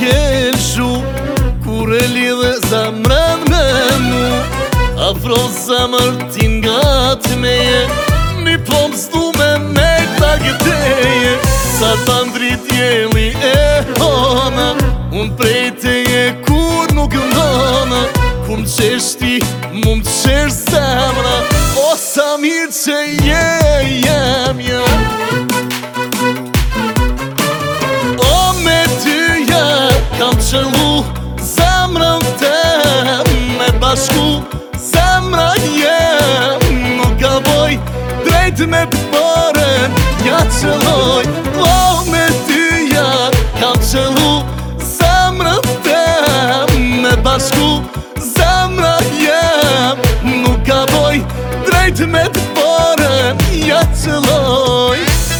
kelshu kur e lidhe zemrën me mu. Afro zemër ti nga t'meje, mi po m'zdu me ta gëteje. Sa ta ndrit jeli e hana, unë prej teje kur nuk ndona. Ku m'qesh ti, mu m'qesh zemra, o sa mirë që jem ja. O me tyja kam qëllu zemrën tem, me bashku zemra jem. Nuk ka boj drejt me përbaren, ja qëlloj. O me tyja kam qëllu zemrën tem, me bashku zemra jem. Nuk ka boj drejt me përbaren, ja qëlloj.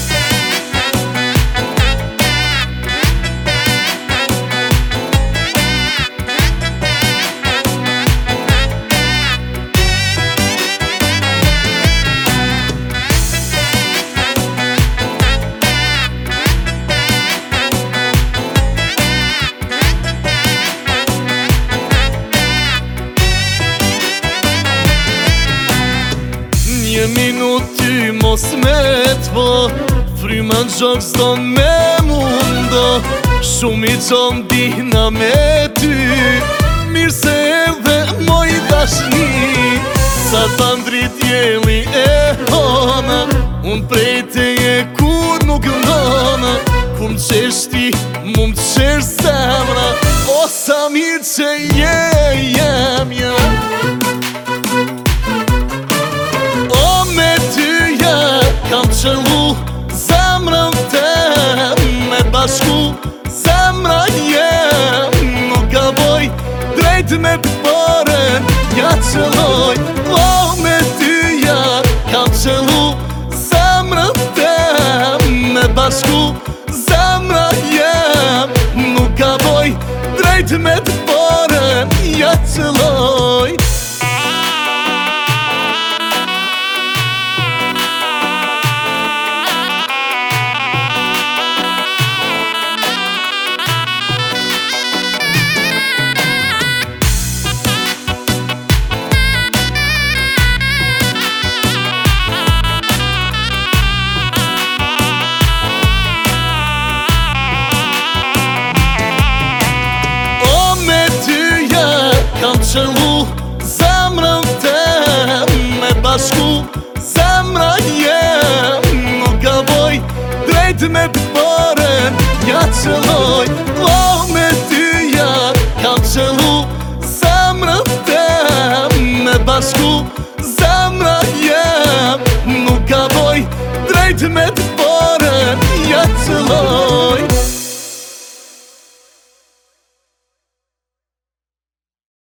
Një minut ty mos me t'vo, fryma n'gjok s'don me mundo. Shumë i qom dihna me ty, mirë se edhe moj dashni. Sa ta ndrit jeli e hana, unë prej teje kur nuk ndona. Ku m'qesh ti, mu m'qesh zemra, o sa mirë që jem ja. Kam qëllu zemrën tem, me bashku zemra jem. Nuk ka boj drejt me përbaren, ja qëlloj. O me tyja kam qëllu zemrën tem, me bashku zemra jem. Nuk ka boj drejt me përbaren, ja qëlloj. Kam qëllu zemrën tem, me bashku zemra jem. Nuk ka boj drejt me përbaren, ja qëlloj.